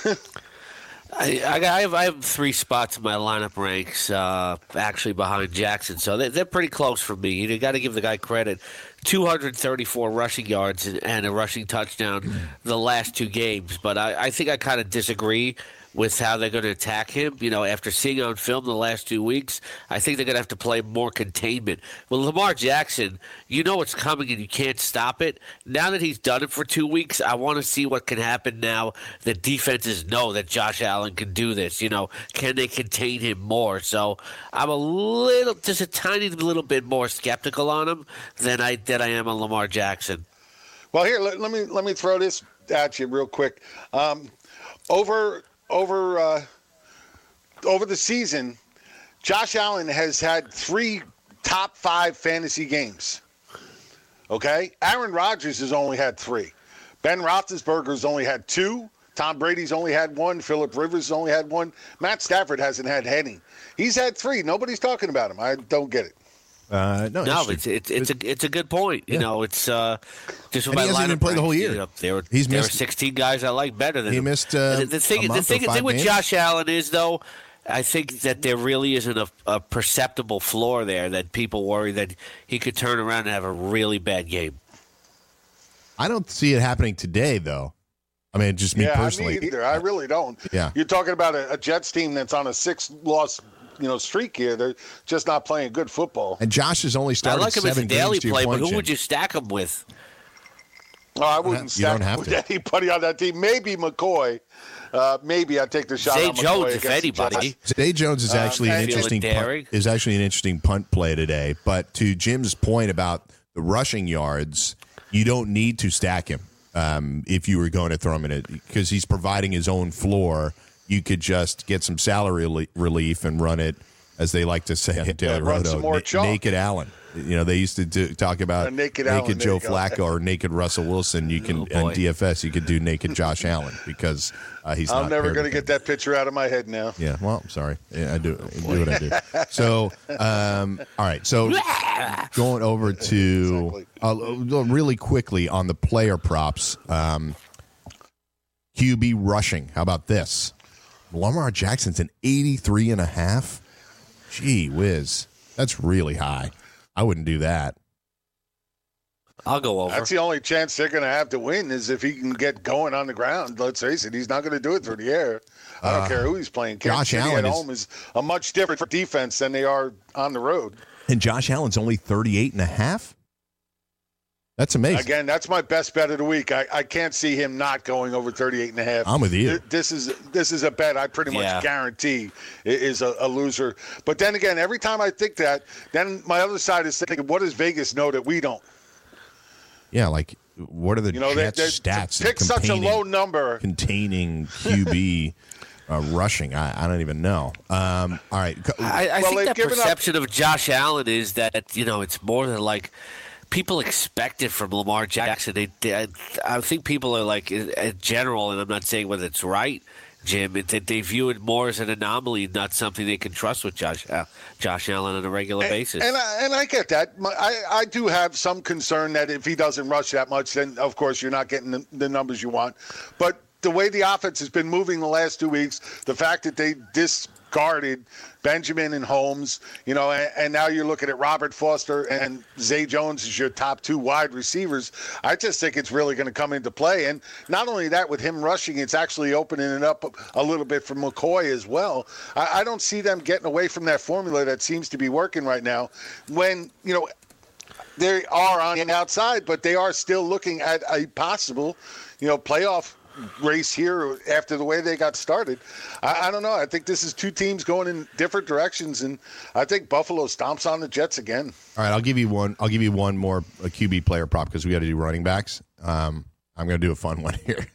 I have 3 spots in my lineup ranks, actually behind Jackson, so they're pretty close for me. You got to give the guy credit. 234 rushing yards and a rushing touchdown the last 2 games, but I think I kind of disagree with how they're going to attack him. After seeing on film the last 2 weeks, I think they're going to have to play more containment. Well, Lamar Jackson, you know it's coming and you can't stop it. Now that he's done it for 2 weeks, I want to see what can happen now that defenses know that Josh Allen can do this. Can they contain him more? So I'm just a tiny little bit more skeptical on him than I am on Lamar Jackson. Well, here, let me throw this at you real quick. Over the season, Josh Allen has had 3 top 5 fantasy games. Okay? Aaron Rodgers has only had 3. Ben Roethlisberger's only had 2. Tom Brady's only had 1. Phillip Rivers has only had 1. Matt Stafford hasn't had any. He's had 3. Nobody's talking about him. I don't get it. It's a good point. Yeah. It's just and he hasn't even played the whole year. There were 16 guys I like better than him. He missed the thing with Josh Allen is, though, I think that there really isn't a perceptible floor there that people worry that he could turn around and have a really bad game. I don't see it happening today, though. I mean, just me personally. Me either. I really don't. Yeah. You're talking about a Jets team that's on a 6-loss streak here. They're just not playing good football. And Josh has only started 7 games. I like him as a daily play, but who would you stack him with? Oh, I wouldn't stack him with anybody on that team. Maybe McCoy. Maybe I'd take the shot Zay on McCoy. Jones, if anybody. Zay Jones is actually an interesting punt play today. But to Jim's point about the rushing yards, you don't need to stack him if you were going to throw him in it because he's providing his own floor. You could just get some salary relief and run it, as they like to say at Daily Roto, naked Allen. They used to talk about naked Joe Flacco or naked Russell Wilson. You can on DFS, you could do naked Josh Allen because he's. I'm never going to get that picture out of my head now. Yeah, well, I'm sorry, I do what I do. So, all right, so going over to really quickly on the player props, QB rushing. How about this? Lamar Jackson's an 83.5. Gee whiz. That's really high. I wouldn't do that. I'll go over. That's the only chance they're going to have to win is if he can get going on the ground. Let's face it, he's not going to do it through the air. I don't care who he's playing. Josh Allen at home is a much different defense than they are on the road. And Josh Allen's only 38.5? That's amazing. Again, that's my best bet of the week. I can't see him not going over 38.5. I'm with you. This is a bet I pretty much guarantee is a loser. But then again, every time I think that, then my other side is thinking, what does Vegas know that we don't? Yeah, like what are the Jets stats? Pick such a low number. Containing QB rushing. I don't even know. All right. I think that perception of Josh Allen is that, it's more than like – people expect it from Lamar Jackson. I think people are like, in general, and I'm not saying whether it's right, Jim, they view it more as an anomaly, not something they can trust with Josh Allen on a regular basis. And I get that. I do have some concern that if he doesn't rush that much, then, of course, you're not getting the numbers you want. But the way the offense has been moving the last 2 weeks, the fact that they discarded Benjamin and Holmes, and now you're looking at Robert Foster and Zay Jones as your top 2 wide receivers. I just think it's really going to come into play. And not only that, with him rushing, it's actually opening it up a little bit for McCoy as well. I don't see them getting away from that formula that seems to be working right now when, they are on the outside, but they are still looking at a possible, playoff race here after the way they got started. I don't know. I think this is 2 teams going in different directions, and I think Buffalo stomps on the Jets again. All right, I'll give you one more QB player prop because we got to do running backs. I'm going to do a fun one here.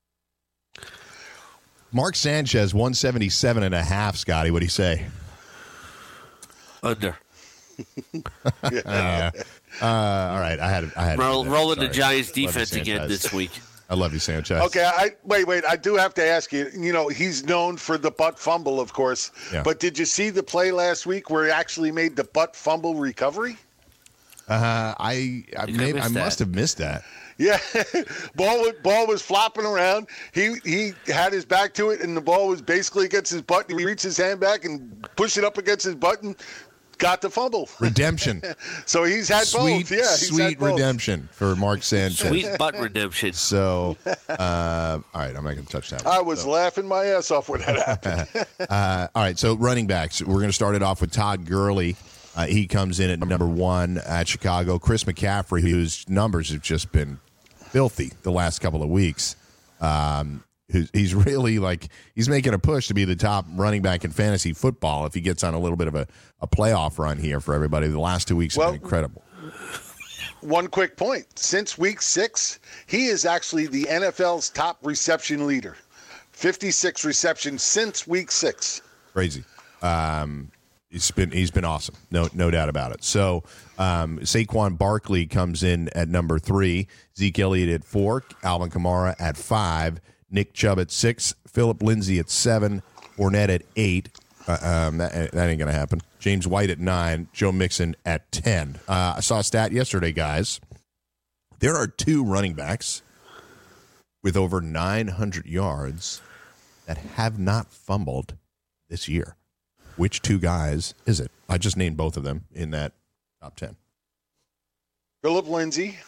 Mark Sanchez, 177.5. Scotty, what do you say? Under. All right, I had rolling the Giants defense again this week. I love you, Sanchez. Okay, wait. I do have to ask you. He's known for the butt fumble, of course. Yeah. But did you see the play last week where he actually made the butt fumble recovery? I must have missed that. Yeah, ball was flopping around. He had his back to it, and the ball was basically against his butt. He reached his hand back and pushed it up against his butt and got the fumble. Redemption. So he's had both. Yeah, sweet redemption for Mark Sanchez. Sweet butt redemption. So, all right, I'm not going to touch that one. I was laughing my ass off when that happened. All right, so running backs. We're going to start it off with Todd Gurley. He comes in at number 1 at Chicago. Chris McCaffrey, whose numbers have just been filthy the last couple of weeks. He's really he's making a push to be the top running back in fantasy football if he gets on a little bit of a playoff run here for everybody. The last 2 weeks have been incredible. One quick point. Since week 6, he is actually the NFL's top reception leader. 56 receptions since week 6. Crazy. He's been awesome. No doubt about it. So Saquon Barkley comes in at number 3, Zeke Elliott at 4, Alvin Kamara at 5, Nick Chubb at 6, Phillip Lindsay at 7, Fournette at 8. That ain't going to happen. James White at 9, Joe Mixon at 10. I saw a stat yesterday, guys. There are 2 running backs with over 900 yards that have not fumbled this year. Which 2 guys is it? I just named both of them in that top 10. Phillip Lindsay.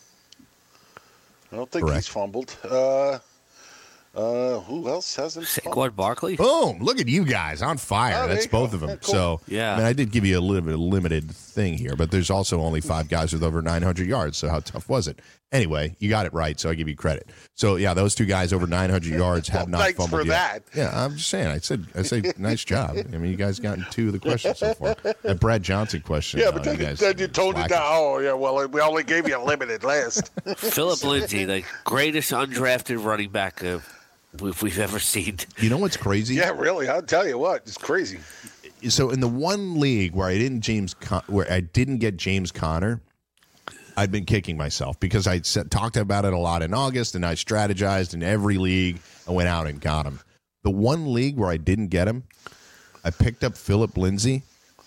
I don't think he's fumbled. Who else hasn't Saquon Barkley? Boom. Look at you guys on fire. That's both of them. Yeah, cool. So, yeah. I mean, I did give you a little bit of a limited thing here, but there's also only 5 guys with over 900 yards. So how tough was it? Anyway, you got it right, so I give you credit. So, yeah, those 2 guys over 900 yards have not fumbled for yet. That. Yeah, I'm just saying. I said nice job. I mean, you guys gotten 2 of the questions so far. That Brad Johnson question. Yeah, but then you toned it down. Oh, yeah, well, we only gave you a limited list. Phillip Lindsay, the greatest undrafted running back we've ever seen. You know what's crazy? Yeah, really. I'll tell you what. It's crazy. So in the one league where I didn't get James Conner, I'd been kicking myself because I talked about it a lot in August, and I strategized in every league and went out and got him. The one league where I didn't get him, I picked up Phillip Lindsay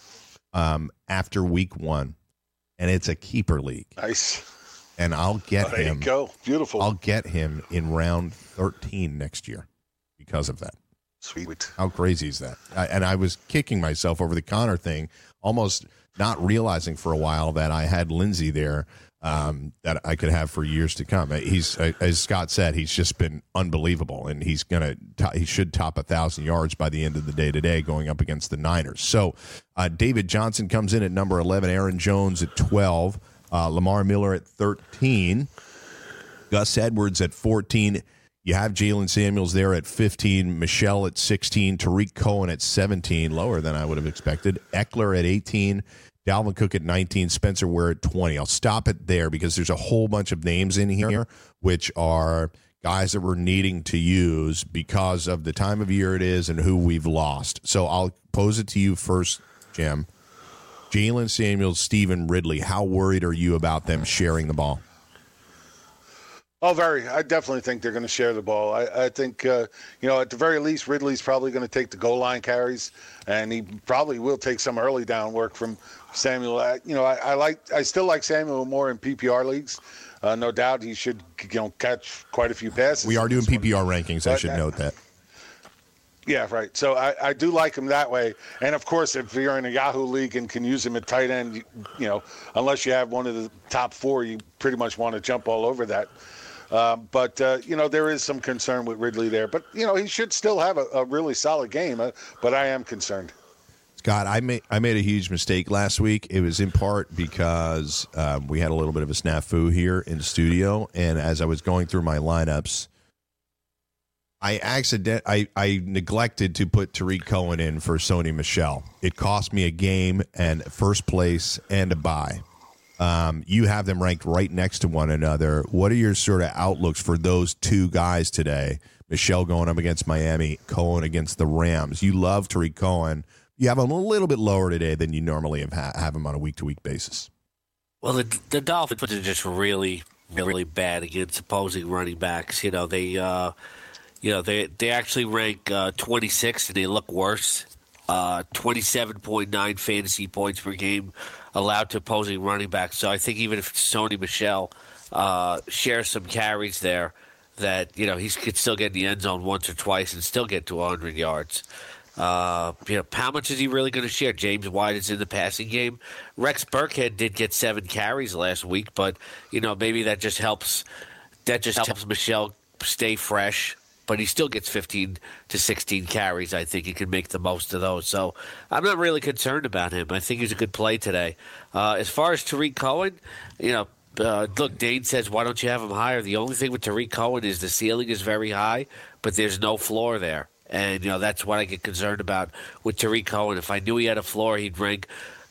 after week 1, and it's a keeper league. Nice. And I'll get him. There you go. Beautiful. I'll get him in round 13 next year because of that. Sweet. How crazy is that? And I was kicking myself over the Connor thing, almost not realizing for a while that I had Lindsay there that I could have for years to come. He's, as Scott said, he's just been unbelievable, and he should top 1,000 yards by the end of the day today, going up against the Niners. So David Johnson comes in at number 11, Aaron Jones at 12. Lamar Miller at 13, Gus Edwards at 14. You have Jalen Samuels there at 15, Michelle at 16, Tariq Cohen at 17, lower than I would have expected, Eckler at 18, Dalvin Cook at 19, Spencer Ware at 20. I'll stop it there because there's a whole bunch of names in here which are guys that we're needing to use because of the time of year it is and who we've lost. So I'll pose it to you first, Jim. Jalen Samuels, Stephen Ridley, how worried are you about them sharing the ball? Oh, very. I definitely think they're going to share the ball. I think, at the very least, Ridley's probably going to take the goal line carries, and he probably will take some early down work from Samuel. I still like Samuel more in PPR leagues. No doubt he should, catch quite a few passes. We are doing PPR rankings. I should note that. Yeah, right. So I do like him that way. And, of course, if you're in a Yahoo league and can use him at tight end, unless you have one of the top 4, you pretty much want to jump all over that. But there is some concern with Ridley there. But, he should still have a really solid game. But I am concerned. Scott, I made a huge mistake last week. It was in part because we had a little bit of a snafu here in the studio. And as I was going through my lineups, I neglected to put Tariq Cohen in for Sony Michel. It cost me a game and first place and a bye. You have them ranked right next to one another. What are your sort of outlooks for those 2 guys today? Michel going up against Miami, Cohen against the Rams. You love Tariq Cohen. You have him a little bit lower today than you normally have him on a week-to-week basis. Well, the Dolphins are just really, really bad against opposing running backs. They actually rank 26th, and they look worse. 27.9 fantasy points per game allowed to opposing running backs. So I think even if Sony Michel shares some carries there, that he could still get in the end zone once or twice and still get to 100 yards. How much is he really going to share? James White is in the passing game. Rex Burkhead did get 7 carries last week, but maybe that just helps. That just helps Michel stay fresh. But he still gets 15 to 16 carries. I think he can make the most of those. So I'm not really concerned about him. I think he's a good play today. As far as Tariq Cohen, look, Dane says, why don't you have him higher? The only thing with Tariq Cohen is the ceiling is very high, but there's no floor there. And, that's what I get concerned about with Tariq Cohen. If I knew he had a floor, he'd rank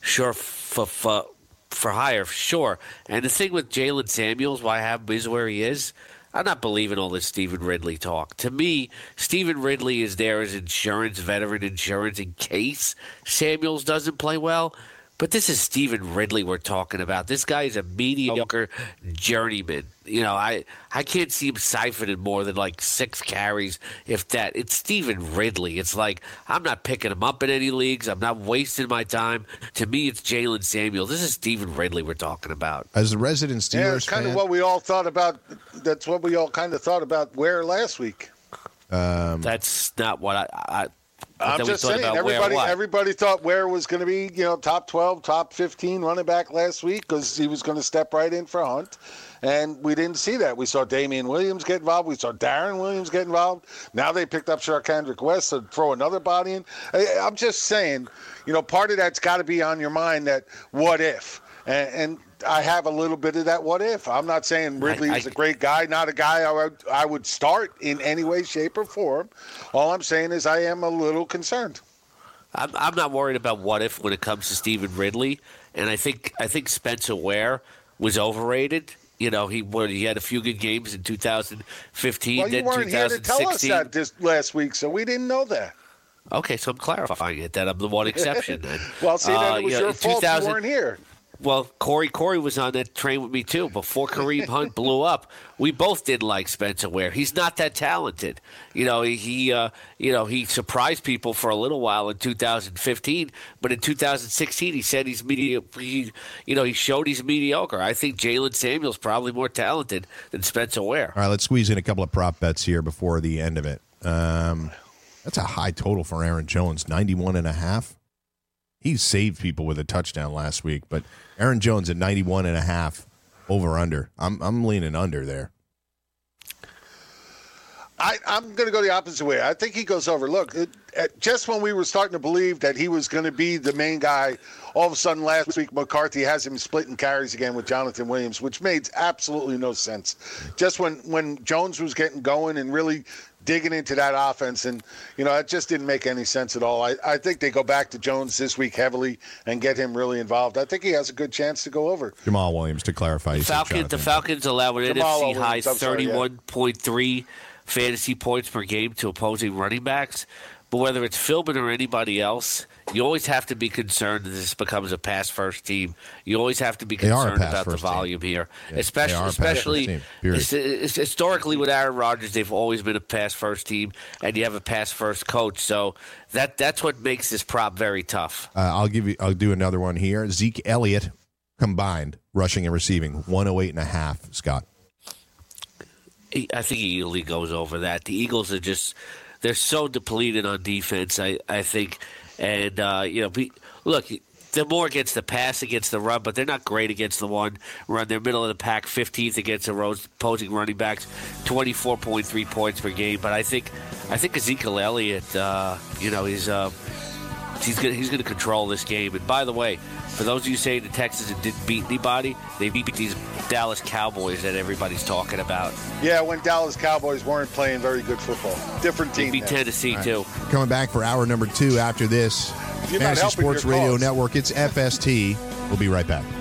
for higher, sure. And the thing with Jalen Samuels, why I have him is where he is, I'm not believing all this Stephen Ridley talk. To me, Stephen Ridley is there as insurance, veteran insurance, in case Samuels doesn't play well. But this is Stephen Ridley we're talking about. This guy is a mediocre journeyman. I can't see him siphoning more than like 6 carries, if that. It's Stephen Ridley. It's like I'm not picking him up in any leagues. I'm not wasting my time. To me, it's Jalen Samuels. This is Stephen Ridley we're talking about. As the resident Steelers it's kind fan, of what we all thought about. That's what we all kind of thought about Ware last week. That's not what I'm just saying, everybody thought Ware was going to be, top 12, top 15 running back last week because he was going to step right in for Hunt. And we didn't see that. We saw Damian Williams get involved. We saw Darren Williams get involved. Now they picked up Sharkhandrick West to throw another body in. I'm just saying, part of that's got to be on your mind, that what if. And I have a little bit of that what if. I'm not saying Ridley is a great guy, not a guy I would start in any way, shape, or form. All I'm saying is I am a little concerned. I'm not worried about what if when it comes to Stephen Ridley, and I think Spencer Ware was overrated. He had a few good games in 2015. Well, you weren't here to tell us that this last week, so we didn't know that. Okay, so I'm clarifying it that I'm the one exception. Then. Well, see, then it was your fault you weren't here. Well, Corey was on that train with me, too. Before Kareem Hunt blew up, we both didn't like Spencer Ware. He's not that talented. He surprised people for a little while in 2015, but in 2016 he said he's mediocre. He showed he's mediocre. I think Jalen Samuels probably more talented than Spencer Ware. All right, let's squeeze in a couple of prop bets here before the end of it. That's a high total for Aaron Jones, 91.5. He saved people with a touchdown last week, but Aaron Jones at 91.5 over under. I'm leaning under there. I'm going to go the opposite way. I think he goes over. Look, just when we were starting to believe that he was going to be the main guy, all of a sudden last week McCarthy has him splitting carries again with Jonathan Williams, which made absolutely no sense. Just when Jones was getting going and really digging into that offense, and it just didn't make any sense at all. I think they go back to Jones this week heavily and get him really involved. I think he has a good chance to go over. Jamal Williams, to clarify. The Falcons allow an NFC high 31.3 fantasy points per game to opposing running backs. But whether it's Philbin or anybody else, you always have to be concerned that this becomes a pass-first team. You always have to be concerned about the volume here. Yeah, especially historically with Aaron Rodgers, they've always been a pass-first team, and you have a pass-first coach. So that's what makes this prop very tough. I'll do another one here. Zeke Elliott combined, rushing and receiving, 108.5, Scott. I think he easily goes over that. The Eagles are they're so depleted on defense, I think. And, look, they're more against the pass, against the run, but they're not great against the one run. They're middle of the pack, 15th against the opposing running backs, 24.3 points per game. But I think Ezekiel Elliott, he's going to control this game. And by the way, for those of you saying the Texans didn't beat anybody, they beat these Dallas Cowboys that everybody's talking about. Yeah, when Dallas Cowboys weren't playing very good football. Different team. They beat Tennessee, too. Coming back for hour number 2 after this. Fantasy Sports Radio Network. It's FST. We'll be right back.